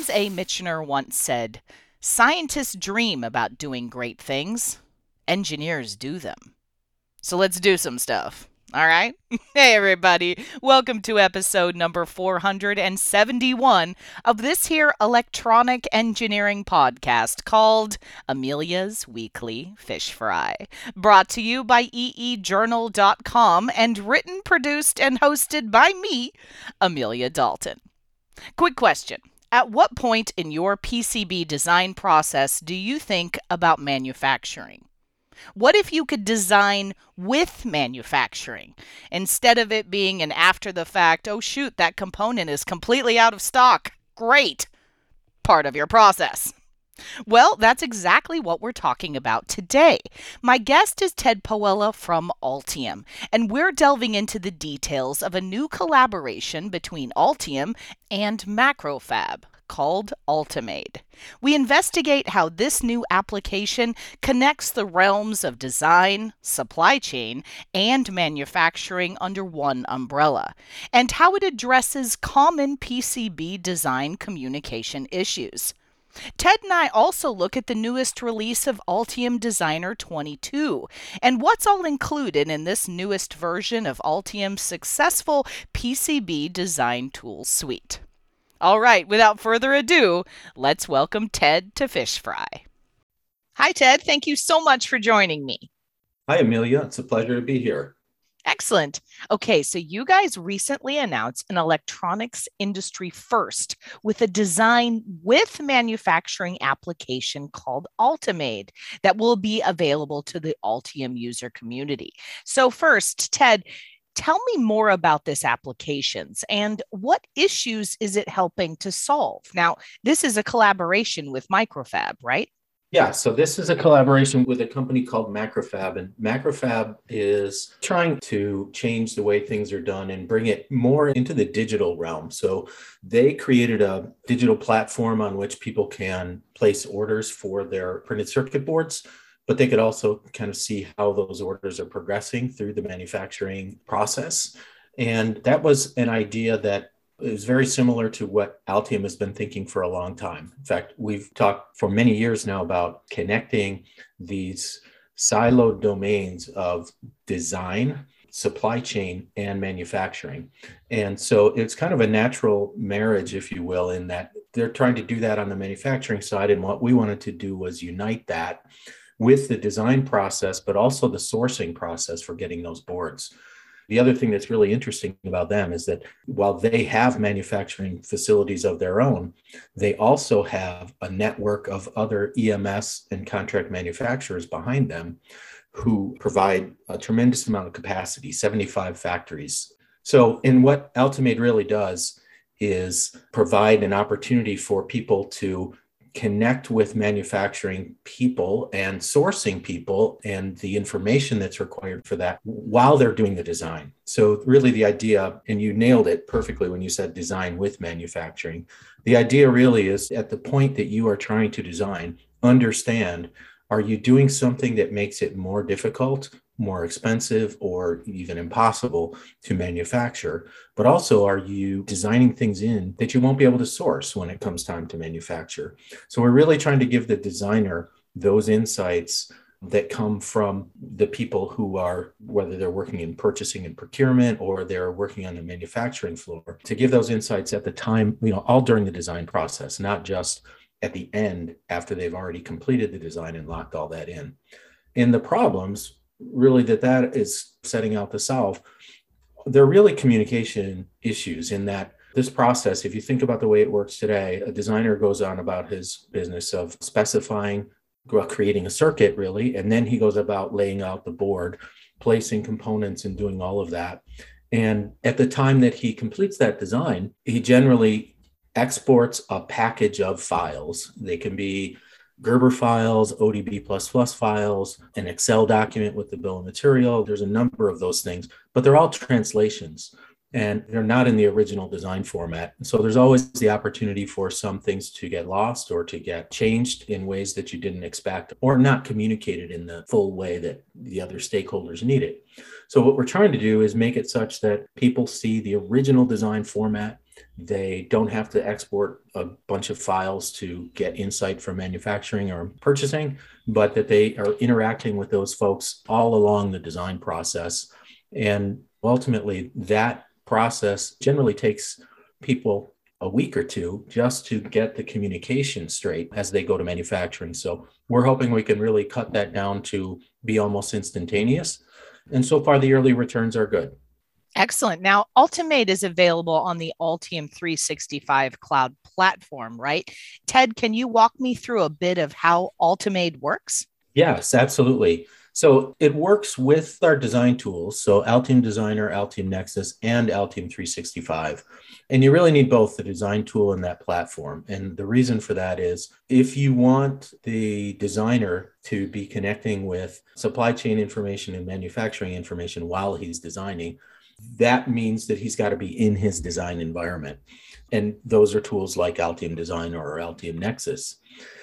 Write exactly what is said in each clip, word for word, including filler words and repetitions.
James A. Michener once said, "Scientists dream about doing great things, engineers do them." So let's do some stuff. All right? Hey, everybody. Welcome to episode number four hundred seventy-one of this here electronic engineering podcast called Amelia's Weekly Fish Fry. Brought to you by e e journal dot com and written, produced, and hosted by me, Amelia Dalton. Quick question. At what point in your P C B design process do you think about manufacturing? What if you could design with manufacturing instead of it being an after the fact, oh shoot, that component is completely out of stock? Great. Part of your process. Well, that's exactly what we're talking about today. My guest is Ted Pawela from Altium, and we're delving into the details of a new collaboration between Altium and Macrofab called Altimade. We investigate how this new application connects the realms of design, supply chain, and manufacturing under one umbrella, and how it addresses common P C B design communication issues. Ted and I also look at the newest release of Altium Designer twenty-two and what's all included in this newest version of Altium's successful P C B design tool suite. All right, without further ado, let's welcome Ted to Fish Fry. Hi, Ted. Thank you so much for joining me. Hi, Amelia. It's a pleasure to be here. Excellent. Okay, so you guys recently announced an electronics industry first with a design with manufacturing application called Altimade that will be available to the Altium user community. So first, Ted, tell me more about this applications and what issues is it helping to solve? Now, this is a collaboration with Macrofab, right? Yeah, so this is a collaboration with a company called Macrofab, and Macrofab is trying to change the way things are done and bring it more into the digital realm. So they created a digital platform on which people can place orders for their printed circuit boards, but they could also kind of see how those orders are progressing through the manufacturing process. And that was an idea that is very similar to what Altium has been thinking for a long time. In fact, we've talked for many years now about connecting these siloed domains of design, supply chain, and manufacturing. And so it's kind of a natural marriage, if you will, in that they're trying to do that on the manufacturing side. And what we wanted to do was unite that with the design process, but also the sourcing process for getting those boards. The other thing that's really interesting about them is that while they have manufacturing facilities of their own, they also have a network of other E M S and contract manufacturers behind them who provide a tremendous amount of capacity, seventy-five factories. So, and what Altimade really does is provide an opportunity for people to connect with manufacturing people and sourcing people and the information that's required for that while they're doing the design. So really the idea, and you nailed it perfectly when you said design with manufacturing, the idea really is at the point that you are trying to design, understand, are you doing something that makes it more difficult, more expensive, or even impossible to manufacture? But also, are you designing things in that you won't be able to source when it comes time to manufacture? So we're really trying to give the designer those insights that come from the people who are, whether they're working in purchasing and procurement or they're working on the manufacturing floor, to give those insights at the time, you know, all during the design process, not just at the end after they've already completed the design and locked all that in. And the problems really that that is setting out to solve, they're really communication issues in that this process, if you think about the way it works today, a designer goes on about his business of specifying, creating a circuit really, and then he goes about laying out the board, placing components and doing all of that. And at the time that he completes that design, he generally exports a package of files. They can be Gerber files, O D B plus plus files, an Excel document with the bill of material. There's a number of those things, but they're all translations and they're not in the original design format. So there's always the opportunity for some things to get lost or to get changed in ways that you didn't expect or not communicated in the full way that the other stakeholders need it. So what we're trying to do is make it such that people see the original design format They don't have to export a bunch of files to get insight from manufacturing or purchasing, but that they are interacting with those folks all along the design process. And ultimately, that process generally takes people a week or two just to get the communication straight as they go to manufacturing. So we're hoping we can really cut that down to be almost instantaneous. And so far, the early returns are good. Excellent. Now, Ultimate is available on the Altium three sixty-five cloud platform, right? Ted, can you walk me through a bit of how Ultimate works? Yes, absolutely. So it works with our design tools. So Altium Designer, Altium Nexus, and Altium three sixty-five. And you really need both the design tool and that platform. And the reason for that is if you want the designer to be connecting with supply chain information and manufacturing information while he's designing, that means that he's got to be in his design environment. And those are tools like Altium Designer or Altium Nexus.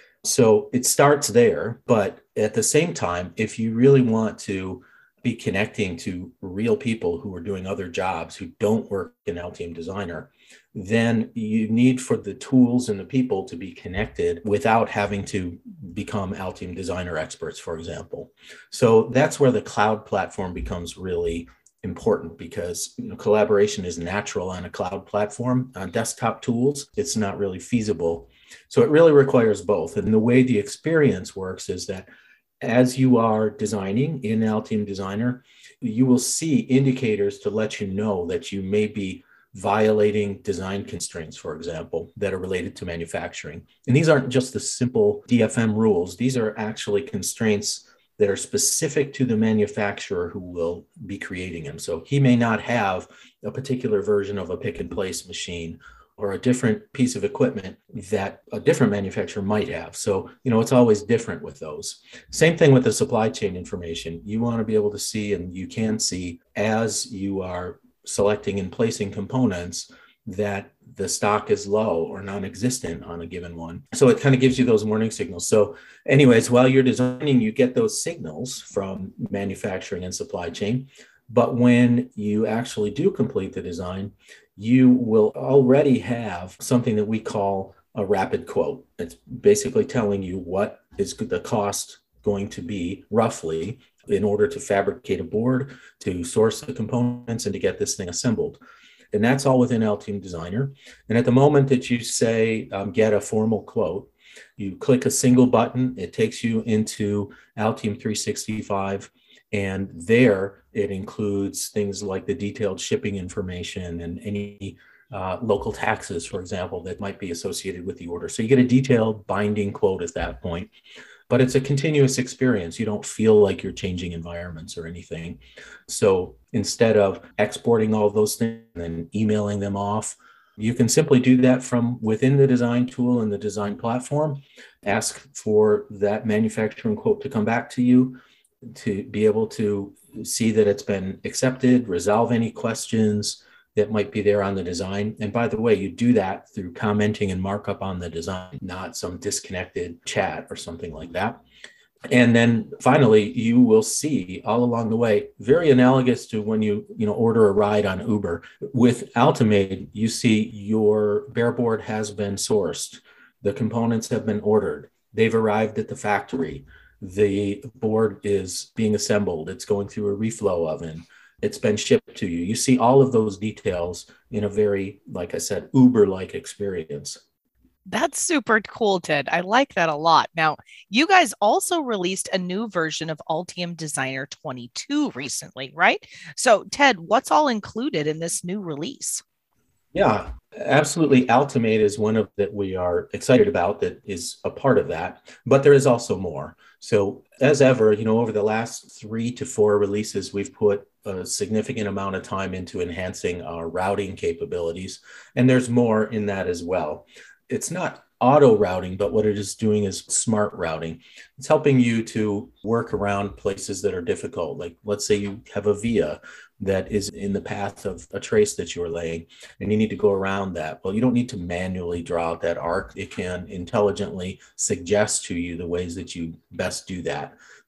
So it starts there, but at the same time, if you really want to be connecting to real people who are doing other jobs who don't work in Altium Designer, then you need for the tools and the people to be connected without having to become Altium Designer experts, for example. So that's where the cloud platform becomes really important because you know, collaboration is natural on a cloud platform. On desktop tools, it's not really feasible. So it really requires both. And the way the experience works is that as you are designing in Altium Designer, you will see indicators to let you know that you may be violating design constraints, for example, that are related to manufacturing. And these aren't just the simple D F M rules. These are actually constraints that are specific to the manufacturer who will be creating them. So he may not have a particular version of a pick and place machine or a different piece of equipment that a different manufacturer might have. So, you know, it's always different with those. Same thing with the supply chain information. You want to be able to see, and you can see as you are selecting and placing components, that the stock is low or non-existent on a given one. So it kind of gives you those warning signals. So anyways, while you're designing, you get those signals from manufacturing and supply chain. But when you actually do complete the design, you will already have something that we call a rapid quote. It's basically telling you what is the cost going to be roughly in order to fabricate a board, to source the components, and to get this thing assembled. And that's all within Altium Designer. And at the moment that you say, um, get a formal quote, you click a single button, it takes you into Altium three sixty-five. And there it includes things like the detailed shipping information and any uh, local taxes, for example, that might be associated with the order. So you get a detailed binding quote at that point. But it's a continuous experience. You don't feel like you're changing environments or anything. So instead of exporting all of those things and emailing them off, you can simply do that from within the design tool and the design platform. Ask for that manufacturing quote to come back to you to be able to see that it's been accepted, resolve any questions that might be there on the design. And by the way, you do that through commenting and markup on the design, not some disconnected chat or something like that. And then finally, you will see all along the way, very analogous to when you, you know, order a ride on Uber. With Altimade, you see your bare board has been sourced. The components have been ordered. They've arrived at the factory. The board is being assembled. It's going through a reflow oven. It's been shipped to you. You see all of those details in a very, like I said, Uber-like experience. That's super cool, Ted. I like that a lot. Now, you guys also released a new version of Altium Designer twenty-two recently, right? So, Ted, what's all included in this new release? Yeah, absolutely. Altimade is one of that we are excited about that is a part of that, but there is also more. So as ever, you know, over the last three to four releases, we've put a significant amount of time into enhancing our routing capabilities, and there's more in that as well. It's not auto routing, but what it is doing is smart routing. It's helping you to work around places that are difficult. Like let's say you have a via that is in the path of a trace that you're laying and you need to go around that. Well, you don't need to manually draw out that arc. It can intelligently suggest to you the ways that you best do that.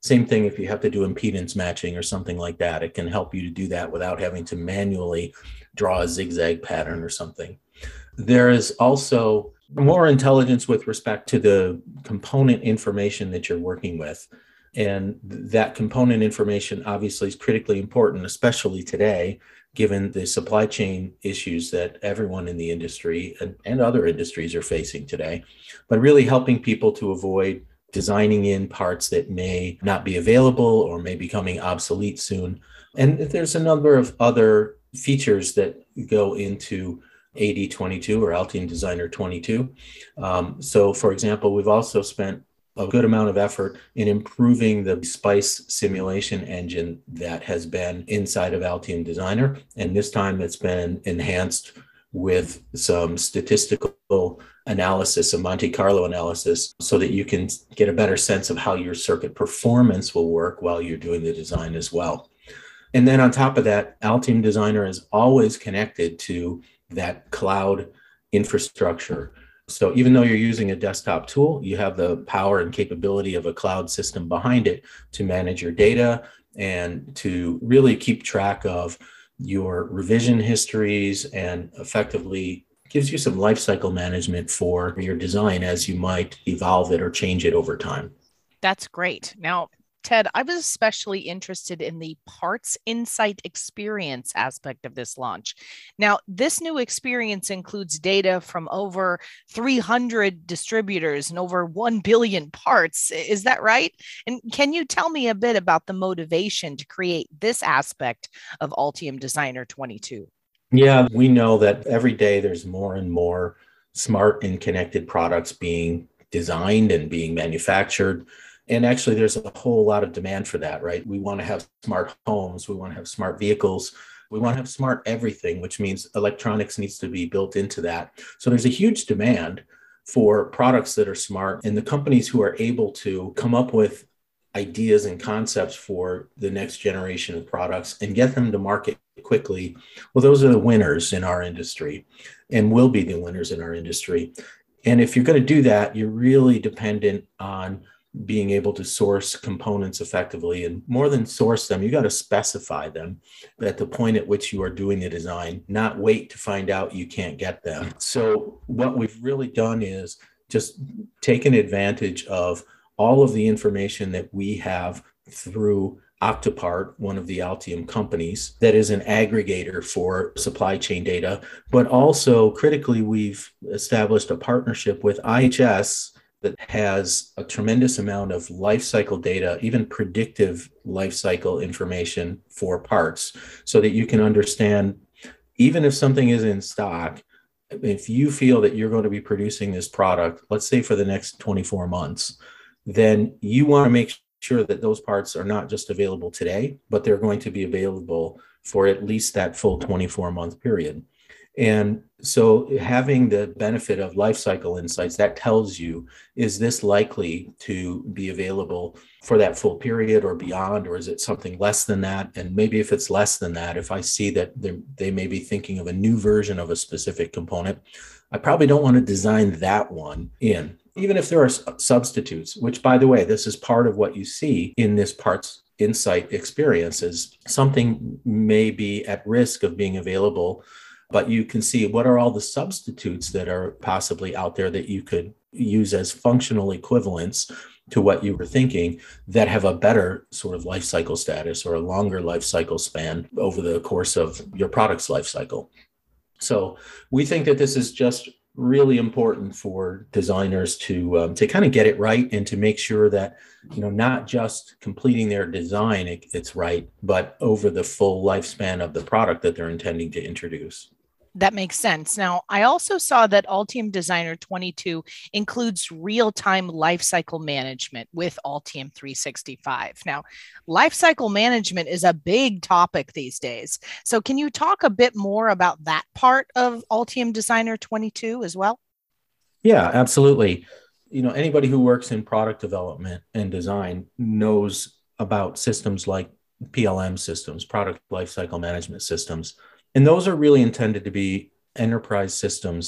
Same thing if you have to do impedance matching or something like that. It can help you to do that without having to manually draw a zigzag pattern or something. There is also more intelligence with respect to the component information that you're working with. And that component information obviously is critically important, especially today, given the supply chain issues that everyone in the industry and, and other industries are facing today, but really helping people to avoid designing in parts that may not be available or may be becoming obsolete soon. And there's a number of other features that go into A D twenty-two or Altium Designer twenty-two. Um, so for example, we've also spent a good amount of effort in improving the SPICE simulation engine that has been inside of Altium Designer. And this time it's been enhanced with some statistical analysis, a Monte Carlo analysis, so that you can get a better sense of how your circuit performance will work while you're doing the design as well. And then on top of that, Altium Designer is always connected to that cloud infrastructure. So even though you're using a desktop tool, you have the power and capability of a cloud system behind it to manage your data and to really keep track of your revision histories, and effectively gives you some life cycle management for your design as you might evolve it or change it over time. That's great. Now, Ted, I was especially interested in the Parts Insight experience aspect of this launch. Now, this new experience includes data from over three hundred distributors and over one billion parts. Is that right? And can you tell me a bit about the motivation to create this aspect of Altium Designer twenty-two? Yeah, we know that every day there's more and more smart and connected products being designed and being manufactured. And actually, there's a whole lot of demand for that, right? We want to have smart homes. We want to have smart vehicles. We want to have smart everything, which means electronics needs to be built into that. So there's a huge demand for products that are smart. And the companies who are able to come up with ideas and concepts for the next generation of products and get them to market quickly, well, those are the winners in our industry and will be the winners in our industry. And if you're going to do that, you're really dependent on being able to source components effectively, and more than source them, you got to specify them at the point at which you are doing the design, not wait to find out you can't get them. So what we've really done is just taken advantage of all of the information that we have through Octopart, one of the Altium companies that is an aggregator for supply chain data, but also critically, we've established a partnership with I H S that has a tremendous amount of life cycle data, even predictive life cycle information for parts, so that you can understand, even if something is in stock, if you feel that you're going to be producing this product, let's say for the next twenty-four months, then you want to make sure that those parts are not just available today, but they're going to be available for at least that full twenty-four month period. And so having the benefit of life cycle insights, that tells you, is this likely to be available for that full period or beyond, or is it something less than that? And maybe if it's less than that, if I see that they may be thinking of a new version of a specific component, I probably don't want to design that one in, even if there are substitutes, which, by the way, this is part of what you see in this Parts Insight experience, is something may be at risk of being available, but you can see what are all the substitutes that are possibly out there that you could use as functional equivalents to what you were thinking, that have a better sort of life cycle status or a longer life cycle span over the course of your product's life cycle. So we think that this is just really important for designers to um, to kind of get it right, and to make sure that, you know, not just completing their design it, it's right, but over the full lifespan of the product that they're intending to introduce. That makes sense. Now, I also saw that Altium Designer twenty-two includes real-time lifecycle management with Altium three sixty-five. Now, lifecycle management is a big topic these days. So can you talk a bit more about that part of Altium Designer twenty-two as well? Yeah, absolutely. You know, anybody who works in product development and design knows about systems like P L M systems, product lifecycle management systems. And those are really intended to be enterprise systems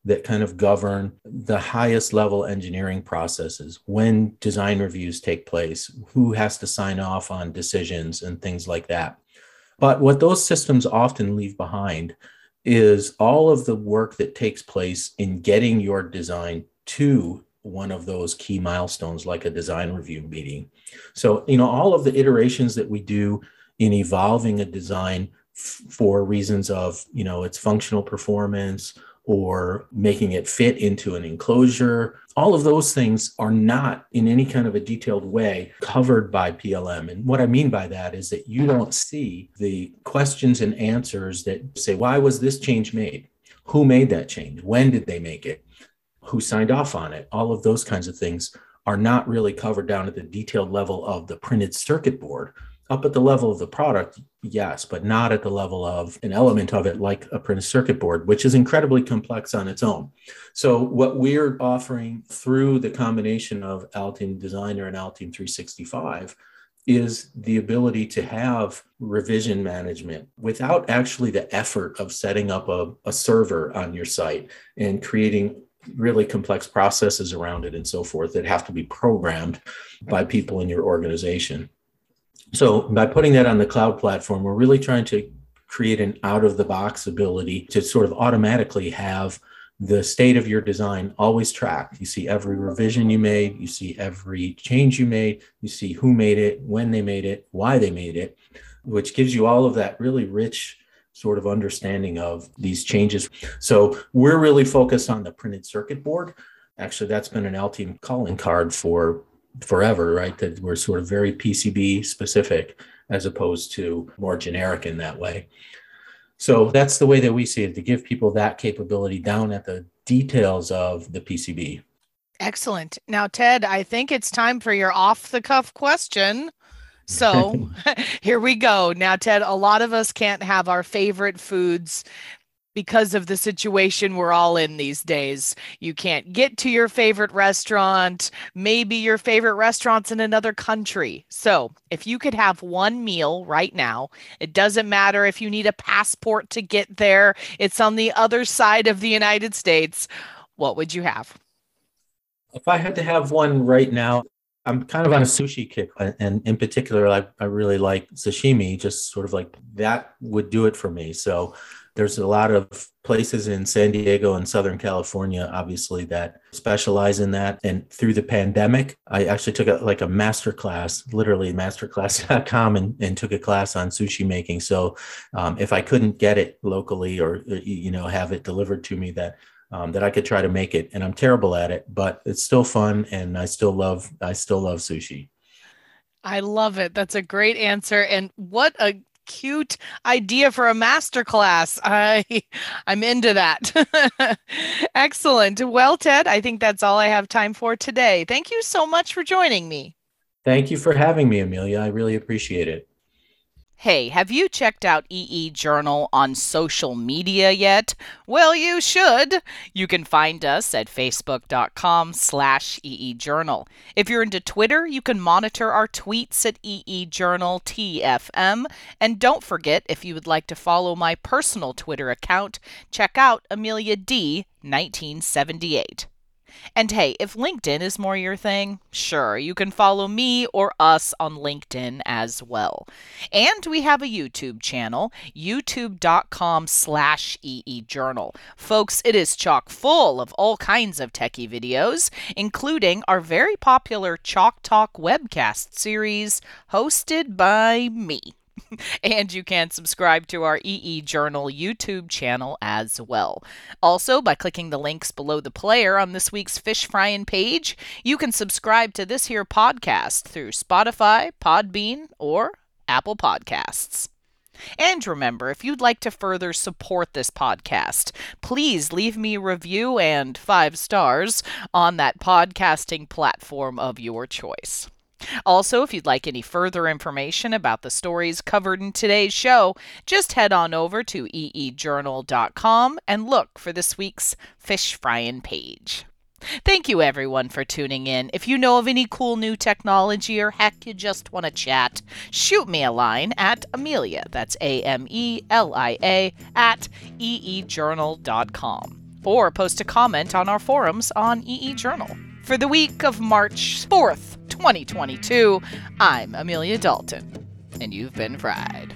that kind of govern the highest level engineering processes, when design reviews take place, who has to sign off on decisions and things like that. But what those systems often leave behind is all of the work that takes place in getting your design to one of those key milestones, like a design review meeting. So, you know, all of the iterations that we do in evolving a design f- for reasons of, you know, its functional performance or making it fit into an enclosure, all of those things are not in any kind of a detailed way covered by P L M. And what I mean by that is that you don't see the questions and answers that say, why was this change made? Who made that change? When did they make it? Who signed off on it? All of those kinds of things are not really covered down at the detailed level of the printed circuit board. Up at the level of the product, yes, but not at the level of an element of it like a printed circuit board, which is incredibly complex on its own. So what we're offering through the combination of Altium Designer and Altium three sixty-five is the ability to have revision management without actually the effort of setting up a, a server on your site and creating really complex processes around it and so forth that have to be programmed by people in your organization. So by putting that on the cloud platform, we're really trying to create an out-of-the-box ability to sort of automatically have the state of your design always tracked. You see every revision you made, you see every change you made, you see who made it, when they made it, why they made it, which gives you all of that really rich sort of understanding of these changes. So we're really focused on the printed circuit board. Actually, that's been an Altium calling card for forever, right? That we're sort of very P C B specific as opposed to more generic in that way. So that's the way that we see it, to give people that capability down at the details of the P C B. Excellent. Now, Ted, I think it's time for your off-the-cuff question. So here we go. Now, Ted, a lot of us can't have our favorite foods because of the situation we're all in these days. You can't get to your favorite restaurant. Maybe your favorite restaurant's in another country. So if you could have one meal right now, it doesn't matter if you need a passport to get there, it's on the other side of the United States, what would you have? If I had to have one right now, I'm kind of on a sushi kick. And in particular, I, I really like sashimi, just sort of like that would do it for me. So there's a lot of places in San Diego and Southern California, obviously, that specialize in that. And through the pandemic, I actually took a, like a master class, literally masterclass dot com, and, and took a class on sushi making. So um, if I couldn't get it locally or, you know, have it delivered to me, that um, that I could try to make it. And I'm terrible at it, but it's still fun. And I still love, I still love sushi. I love it. That's a great answer. And what a cute idea for a masterclass. I I'm into that. Excellent. Well, Ted, I think that's all I have time for today. Thank you so much for joining me. Thank you for having me, Amelia. I really appreciate it. Hey, have you checked out E E Journal on social media yet? Well, you should. You can find us at facebook.com slash eejournal. If you're into Twitter, you can monitor our tweets at E E Journal T F M. And don't forget, if you would like to follow my personal Twitter account, check out Amelia D nineteen seventy-eight. And hey, if LinkedIn is more your thing, sure, you can follow me or us on LinkedIn as well. And we have a YouTube channel, youtube.com slash eejournal. Folks, it is chock full of all kinds of techie videos, including our very popular Chalk Talk webcast series hosted by me. And you can subscribe to our E E Journal YouTube channel as well. Also, by clicking the links below the player on this week's Fish Frying page, you can subscribe to this here podcast through Spotify, Podbean, or Apple Podcasts. And remember, if you'd like to further support this podcast, please leave me a review and five stars on that podcasting platform of your choice. Also, if you'd like any further information about the stories covered in today's show, just head on over to e e journal dot com and look for this week's Fish Frying page. Thank you, everyone, for tuning in. If you know of any cool new technology or heck, you just want to chat, shoot me a line at Amelia, that's A M E L I A, at e e journal dot com. or post a comment on our forums on E E Journal. For the week of March fourth, twenty twenty-two, I'm Amelia Dalton, and you've been fried.